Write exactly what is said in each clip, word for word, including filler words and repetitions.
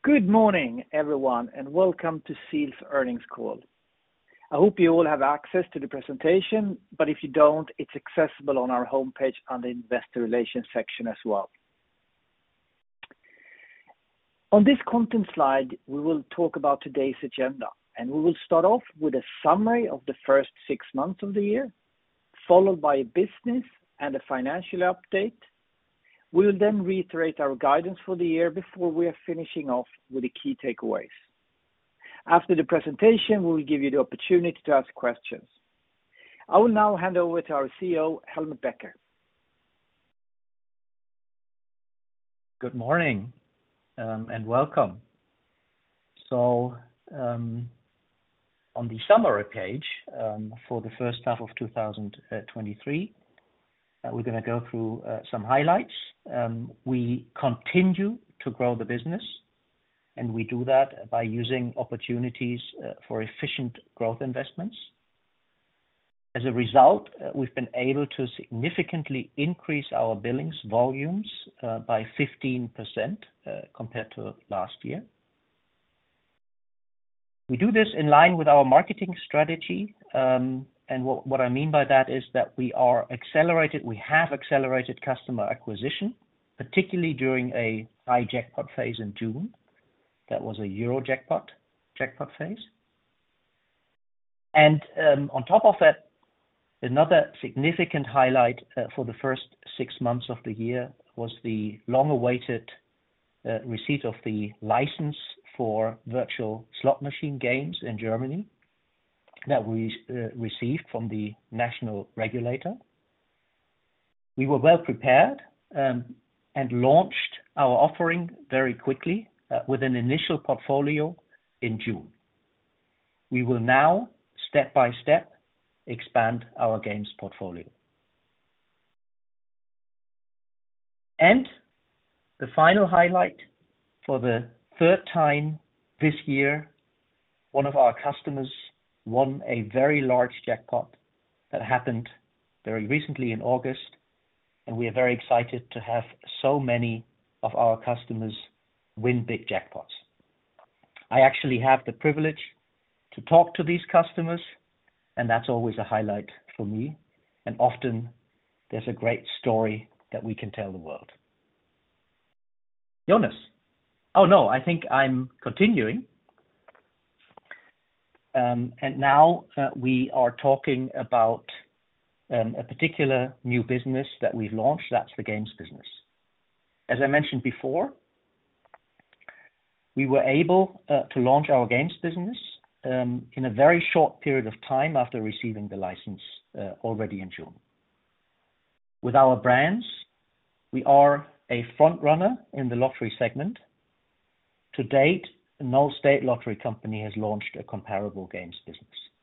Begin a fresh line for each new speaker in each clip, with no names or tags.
Good morning, everyone, and welcome to ZEAL's earnings call. I hope you all have access to the presentation, but if you don't, it's accessible on our homepage on the Investor Relations section as well. On this content slide, we will talk about today's agenda, and we will start off with a summary of the first six months of the year, followed by a business and a financial update. We will then reiterate our guidance for the year before we are finishing off with the key takeaways. After the presentation, we will give you the opportunity to ask questions. I will now hand over to our C E O, Helmut Becker.
Good morning um, and welcome. So um, on the summary page um, for the first half of two thousand twenty-three, uh, we're going to go through uh, some highlights. Um, we continue to grow the business, and we do that by using opportunities uh, for efficient growth investments. As a result, uh, we've been able to significantly increase our billings volumes uh, by fifteen percent uh, compared to last year. We do this in line with our marketing strategy. Um, and what, what I mean by that is that we are accelerated, we have accelerated customer acquisition, particularly during a high jackpot phase in June. That was a Euro jackpot, jackpot phase. And um, on top of that, another significant highlight uh, for the first six months of the year was the long-awaited uh, receipt of the license for virtual slot machine games in Germany that we uh, received from the national regulator. We were well prepared um, and launched our offering very quickly uh, with an initial portfolio in June. We will now, step by step, expand our games portfolio. And the final highlight, for the third time this year, one of our customers won a very large jackpot that happened very recently in August, and we are very excited to have so many of our customers win big jackpots. I actually have the privilege to talk to these customers, and that's always a highlight for me. And often there's a great story that we can tell the world. Jonas. Oh no, I think I'm continuing. Um, and now uh, we are talking about um, a particular new business that we've launched. That's the games business. As I mentioned before, we were able uh, to launch our games business um, in a very short period of time after receiving the license uh, already in June. With our brands, we are a front runner in the lottery segment. To date, no state lottery company has launched a comparable games business.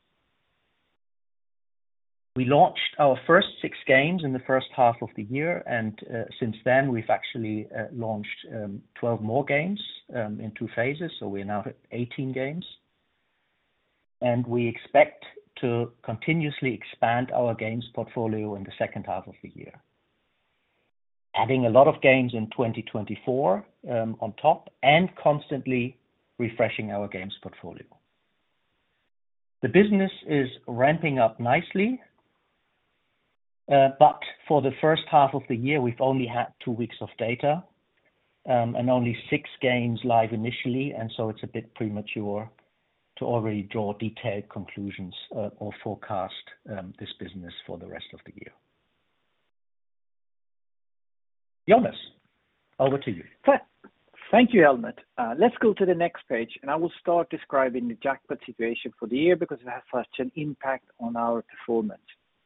We launched our first six games in the first half of the year, and uh, since then we've actually uh, launched um, twelve more games um, in two phases, so we're now at eighteen games. And we expect to continuously expand our games portfolio in the second half of the year, adding a lot of games in twenty twenty-four um, on top, and constantly refreshing our games portfolio. The business is ramping up nicely, uh, but for the first half of the year, we've only had two weeks of data um, and only six games live initially, and so it's a bit premature to already draw detailed conclusions uh, or forecast um, this business for the rest of the year. Jonas, over to you.
Thank you, Helmut. Uh, let's go to the next page, and I will start describing the jackpot situation for the year because it has such an impact on our performance.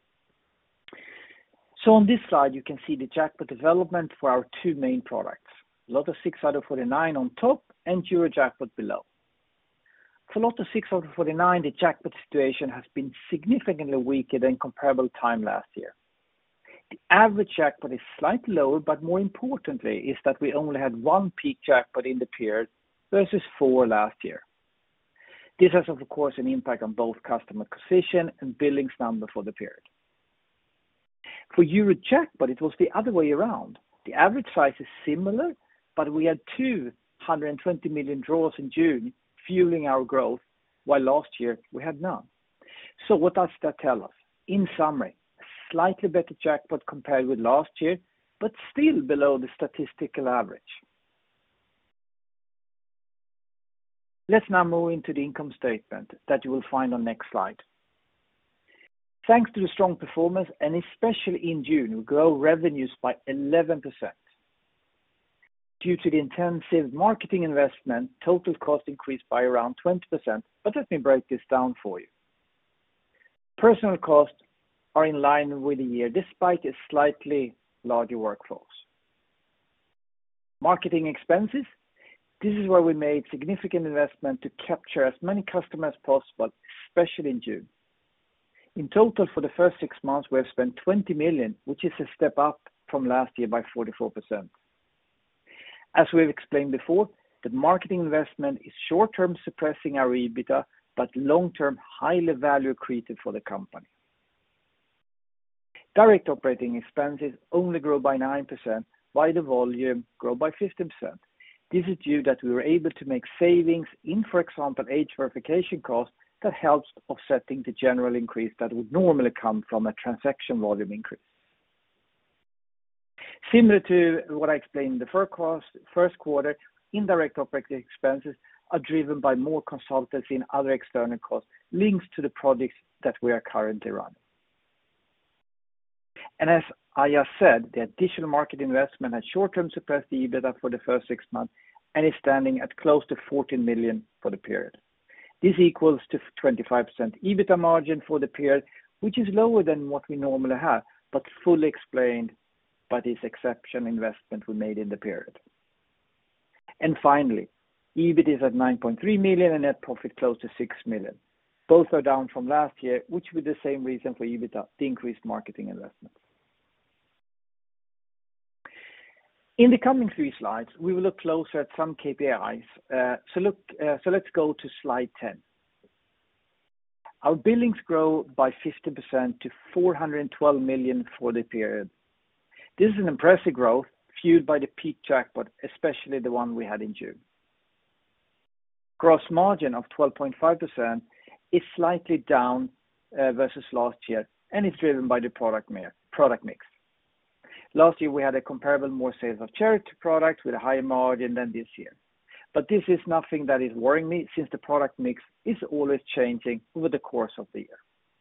So on this slide, you can see the jackpot development for our two main products, Lotto six out of forty-nine on top and Eurojackpot below. For Lotto six out of forty-nine, the jackpot situation has been significantly weaker than comparable time last year. The average jackpot is slightly lower, but more importantly is that we only had one peak jackpot in the period versus four last year. This has, of course, an impact on both customer acquisition and billings number for the period. For Eurojackpot, it was the other way around. The average size is similar, but we had two hundred twenty million draws in June, fueling our growth, while last year we had none. So what does that tell us? In summary, a slightly better jackpot compared with last year, but still below the statistical average. Let's now move into the income statement that you will find on next slide. Thanks to the strong performance, and especially in June, we grow revenues by eleven percent. Due to the intensive marketing investment, total cost increased by around twenty percent, but let me break this down for you. Personnel costs are in line with the year, despite a slightly larger workforce. Marketing expenses, this is where we made significant investment to capture as many customers as possible, especially in June. In total, for the first six months, we have spent twenty million, which is a step up from last year by forty-four percent. As we've explained before, the marketing investment is short-term suppressing our EBITDA, but long-term highly value accretive for the company. Direct operating expenses only grow by nine percent, while the volume grow by fifteen percent. This is due that we were able to make savings in, for example, age verification costs that helps offsetting the general increase that would normally come from a transaction volume increase. Similar to what I explained in the first, cost, first quarter, indirect operating expenses are driven by more consultancy and other external costs linked to the projects that we are currently running. And as I just said, the additional market investment has short-term suppressed the EBITDA for the first six months and is standing at close to fourteen million for the period. This equals to twenty-five percent EBITDA margin for the period, which is lower than what we normally have, but fully explained by this exception investment we made in the period. And finally, EBIT is at nine point three million and net profit close to six million. Both are down from last year, which with the same reason for EBITDA, the increased marketing investment. In the coming three slides, we will look closer at some K P Is. Uh, so, look, uh, so let's go to slide ten. Our billings grow by fifty percent to four hundred twelve million for the period. This is an impressive growth fueled by the peak jackpot, especially the one we had in June. Gross margin of twelve point five percent is slightly down uh, versus last year and is driven by the product, product mix. Last year we had a comparable more sales of charity products with a higher margin than this year. But this is nothing that is worrying me since the product mix is always changing over the course of the year.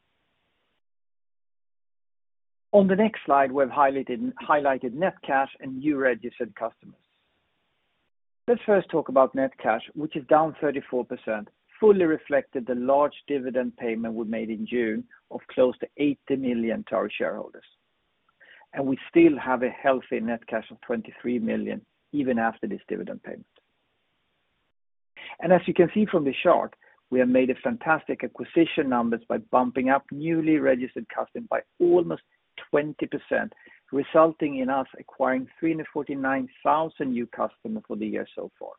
On the next slide, we've highlighted, highlighted net cash and new registered customers. Let's first talk about net cash, which is down thirty-four percent, fully reflected the large dividend payment we made in June of close to eighty million to our shareholders. And we still have a healthy net cash of twenty-three million, even after this dividend payment. And as you can see from the chart, we have made a fantastic acquisition numbers by bumping up newly registered customers by almost twenty percent, resulting in us acquiring three hundred forty-nine thousand new customers for the year so far.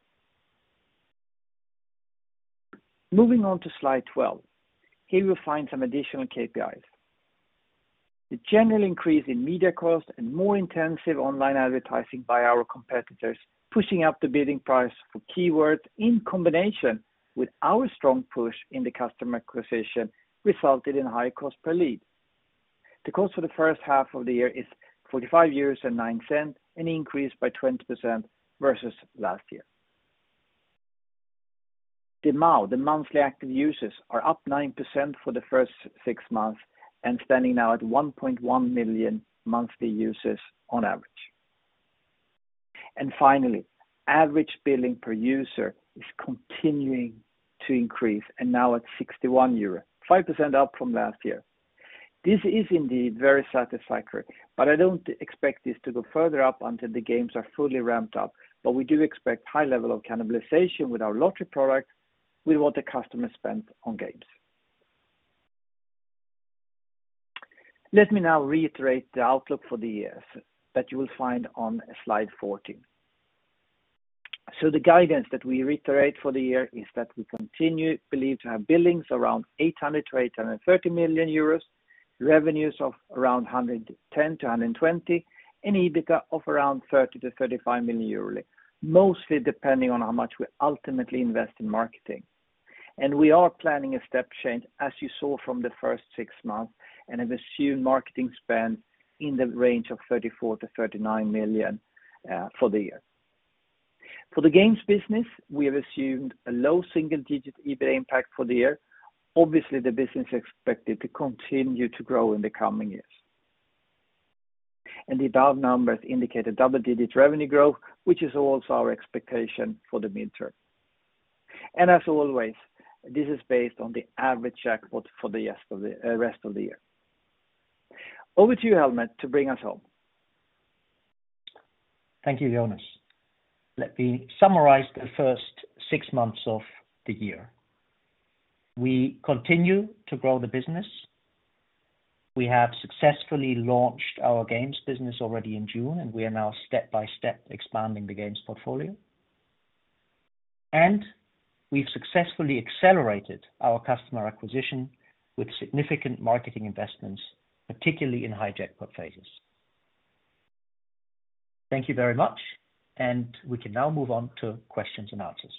Moving on to slide twelve, here you'll find some additional K P Is. The general increase in media cost and more intensive online advertising by our competitors, pushing up the bidding price for keywords in combination with our strong push in the customer acquisition, resulted in high cost per lead. The cost for the first half of the year is forty-five euros and nine cents, an increase by twenty percent versus last year. The M A U, the monthly active users, are up nine percent for the first six months and standing now at one point one million monthly users on average. And finally, average billing per user is continuing to increase and now at sixty-one euro, five percent up from last year. This is indeed very satisfactory, but I don't expect this to go further up until the games are fully ramped up, but we do expect high level of cannibalization with our lottery product with what the customer spent on games. Let me now reiterate the outlook for the years that you will find on slide fourteen. So the guidance that we reiterate for the year is that we continue believe to have billings around eight hundred to eight hundred thirty million euros, revenues of around one hundred ten to one hundred twenty, and EBITDA of around thirty to thirty-five million euro, mostly depending on how much we ultimately invest in marketing. And we are planning a step change, as you saw from the first six months, and have assumed marketing spend in the range of thirty-four to thirty-nine million uh, for the year. For the games business, we have assumed a low single-digit EBITA impact for the year. Obviously, the business is expected to continue to grow in the coming years. And the above numbers indicate a double-digit revenue growth, which is also our expectation for the midterm. And as always, this is based on the average jackpot for the rest of the, uh, rest of the year. Over to you, Helmut, to bring us home.
Thank you, Jonas. Let me summarize the first six months of the year. We continue to grow the business. We have successfully launched our games business already in June, and we are now step by step expanding the games portfolio. And we've successfully accelerated our customer acquisition with significant marketing investments, particularly in high jackpot phases. Thank you very much, and we can now move on to questions and answers.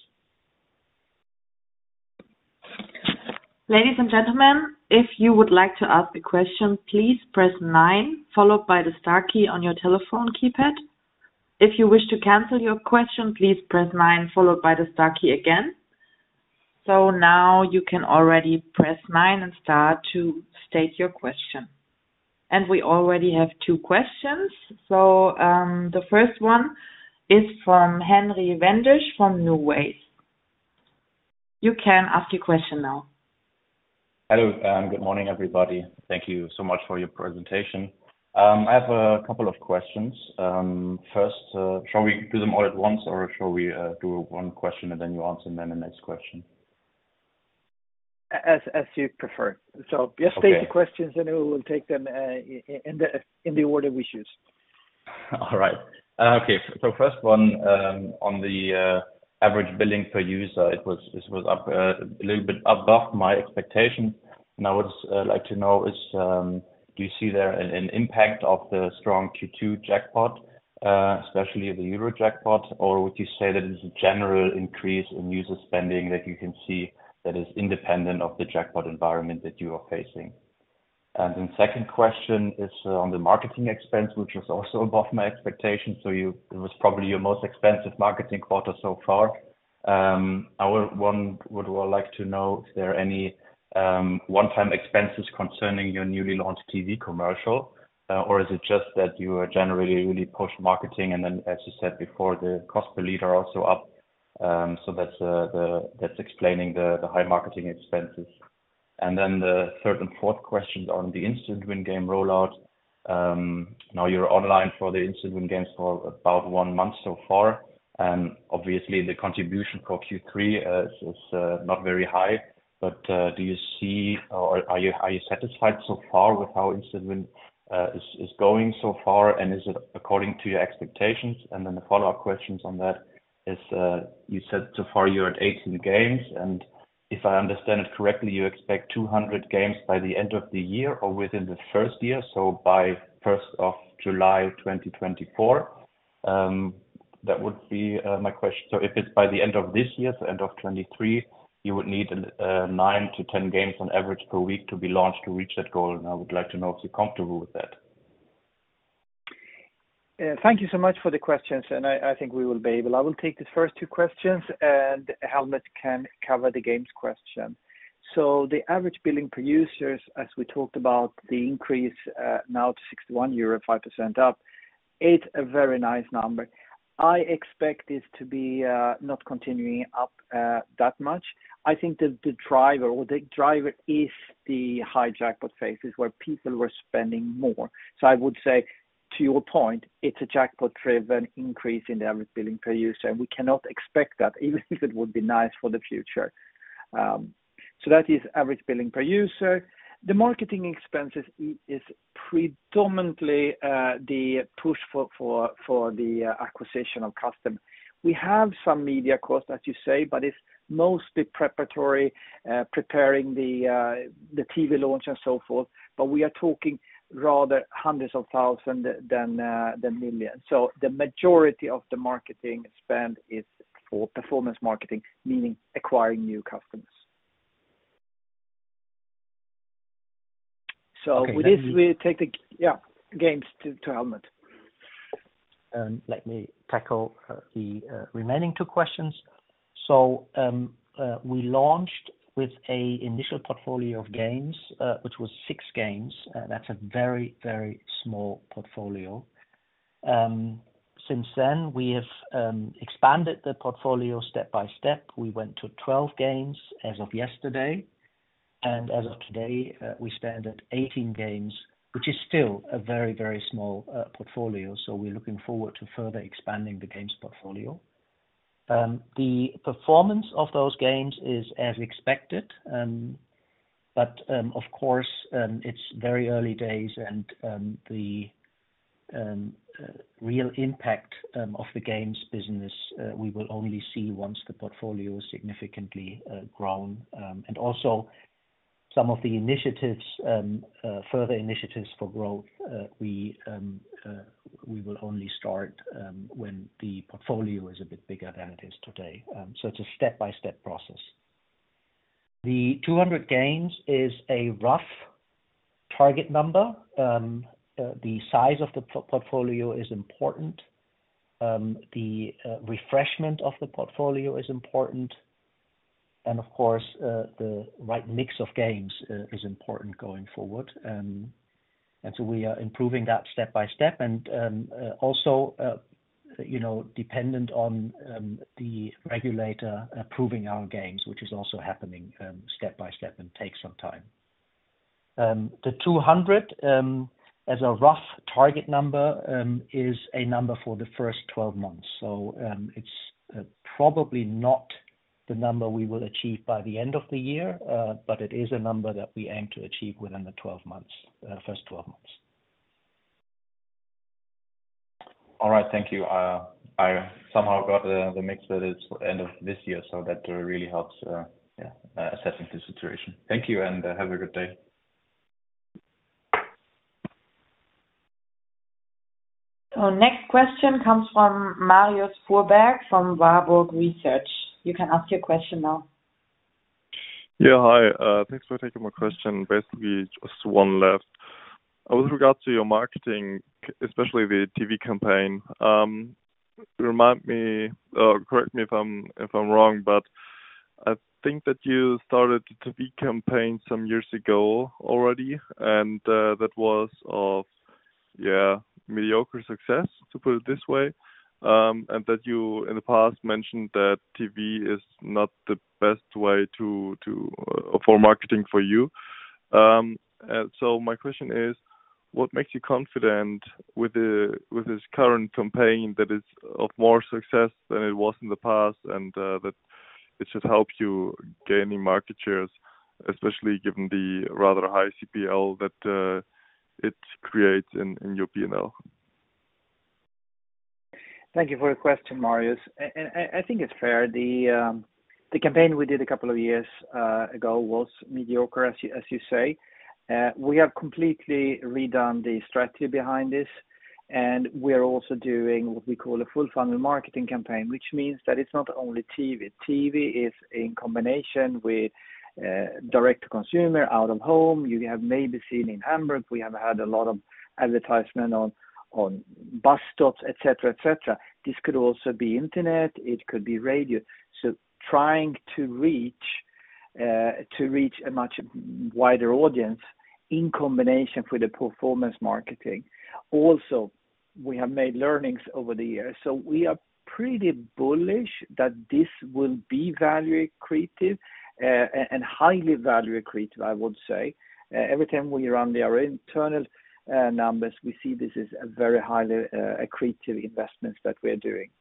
Ladies and gentlemen, if you would like to ask a question, please press nine, followed by the star key on your telephone keypad. If you wish to cancel your question, please press nine, followed by the star key again. So now you can already press nine and star to state your question. And we already have two questions. So um, the first one is from Henry Wendisch from New Ways. You can ask your question now.
Hello, um, good morning, everybody. Thank you so much for your presentation. Um, I have a couple of questions. Um, first, uh, shall we do them all at once, or shall we uh, do one question and then you answer and then the next question?
As as you prefer. So just
Okay.
state the questions, and we will take them uh, in the in the order we choose.
All right. Uh, okay. So first one um, on the uh, average billing per user, it was it was up uh, a little bit above my expectations. And I would uh, like to know is um, do you see there an, an impact of the strong Q two jackpot, uh, especially the Euro jackpot, or would you say that it's a general increase in user spending that you can see that is independent of the jackpot environment that you are facing? And then second question is uh, on the marketing expense, which was also above my expectations. So you, it was probably your most expensive marketing quarter so far. Um, I would, one would like to know if there are any um, one-time expenses concerning your newly launched T V commercial, uh, or is it just that you are generally really push marketing, and then, as you said before, the cost per lead are also up. Um, so that's uh, the that's explaining the, the high marketing expenses. And then the third and fourth questions on the instant win game rollout. Um, now you're online for the instant win games for about one month so far, and obviously the contribution for Q three uh, is, is uh, not very high. But uh, do you see, or are you are you satisfied so far with how instant win uh, is is going so far, and is it according to your expectations? And then the follow-up questions on that is uh, you said so far you're at eighteen games, and if I understand it correctly, you expect two hundred games by the end of the year or within the first year, so by first of July twenty twenty-four. Um, that would be uh, my question. So if it's by the end of this year, so end of twenty-three, you would need uh, nine to ten games on average per week to be launched to reach that goal. And I would like to know if you're comfortable with that.
Uh, thank you so much for the questions, and I, I think we will be able. I will take the first two questions, and Helmut can cover the games question. So the average billing per users, as we talked about, the increase uh, now to sixty-one euro, five percent up, it's a very nice number. I expect this to be uh, not continuing up uh, that much. I think that the driver or the driver is the high jackpot phases where people were spending more. So I would say, to your point, it's a jackpot-driven increase in the average billing per user, and we cannot expect that, even if it would be nice for the future. Um, so that is average billing per user. The marketing expenses is predominantly uh, the push for, for, for the uh, acquisition of customers. We have some media cost, as you say, but it's mostly preparatory, uh, preparing the uh, the T V launch and so forth. But we are talking rather hundreds of thousands than uh, than millions. So the majority of the marketing spend is for performance marketing, meaning acquiring new customers. So
Okay,
with
let
this,
me-
we take the yeah games to, to Helmut.
Um, let me tackle uh, the uh, remaining two questions. So um, uh, we launched with a initial portfolio of games, uh, which was six games. Uh, that's a very, very small portfolio. Um, since then, we have um, expanded the portfolio step by step. We went to twelve games as of yesterday. And as of today, uh, we stand at eighteen games, which is still a very, very small uh, portfolio. So we're looking forward to further expanding the games portfolio. Um, the performance of those games is as expected, um, but um, of course, um, it's very early days, and um, the um, uh, real impact um, of the games business uh, we will only see once the portfolio is significantly uh, grown, um, and also some of the initiatives, um, uh, further initiatives for growth, uh, we um, uh, we will only start um, when the portfolio is a bit bigger than it is today. Um, so it's a step-by-step process. The two hundred games is a rough target number. Um, uh, the size of the p- portfolio is important. Um, the uh, refreshment of the portfolio is important. And of course, uh, the right mix of games uh, is important going forward. Um, and so we are improving that step by step, and um, uh, also, uh, you know, dependent on um, the regulator approving our games, which is also happening um, step by step and takes some time. Um, the two hundred um, as a rough target number um, is a number for the first twelve months. So um, it's uh, probably not the number we will achieve by the end of the year, uh, but it is a number that we aim to achieve within the twelve months, uh, first twelve months.
All right, thank you. Uh, I somehow got uh, the mix that it's end of this year, so that uh, really helps uh, yeah, uh, assessing the situation. Thank you, and uh, have a good day.
So next question comes from Marius Fuhrberg from Warburg Research. You can ask your question now.
Yeah, hi. Uh, thanks for taking my question. Basically, just one left. Uh, with regard to your marketing, especially the T V campaign, um, remind me, uh, correct me if I'm if I'm wrong, but I think that you started the T V campaign some years ago already, and uh, that was of yeah mediocre success, to put it this way. Um, and that you in the past mentioned that T V is not the best way to to uh, for marketing for you. Um, and so my question is, what makes you confident with the with this current campaign that is of more success than it was in the past, and uh, that it should help you gaining market shares, especially given the rather high C P L that uh, it creates in, in your P and L?
Thank you for your question, Marius. And I think it's fair. The um, the campaign we did a couple of years uh, ago was mediocre, as you as you say. Uh, we have completely redone the strategy behind this, and we're also doing what we call a full funnel marketing campaign, which means that it's not only T V. T V is in combination with uh, direct to consumer, out of home. You have maybe seen in Hamburg, we have had a lot of advertisement on on bus stops, et cetera, et cetera. This could also be internet, it could be radio. So trying to reach uh, to reach a much wider audience in combination with the performance marketing. Also, we have made learnings over the years. So we are pretty bullish that this will be value accretive uh, and highly value accretive, I would say. Uh, every time we run the, our internal uh, numbers, we see this is a very highly uh, accretive investments that we're doing.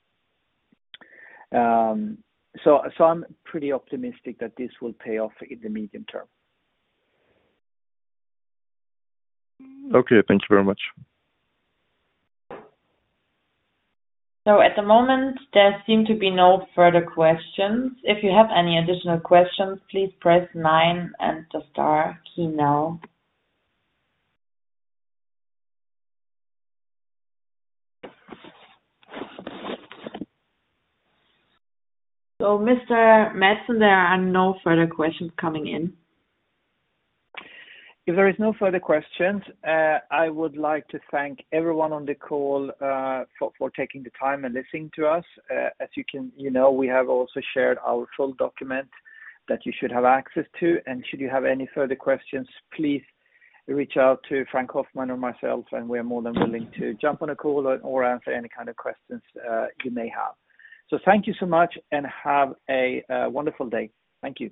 Um, so, so I'm pretty optimistic that this will pay off in the medium term.
Okay, thank you very much.
So at the moment, there seem to be no further questions. If you have any additional questions, please press nine and the star key now. So, Mister Madsen, there are no further questions coming in.
If there is no further questions, uh, I would like to thank everyone on the call uh, for, for taking the time and listening to us. Uh, as you can, you know, we have also shared our full document that you should have access to. And should you have any further questions, please reach out to Frank Hoffman or myself, and we're more than willing to jump on a call or, or answer any kind of questions uh, you may have. So thank you so much and have a uh, wonderful day. Thank you.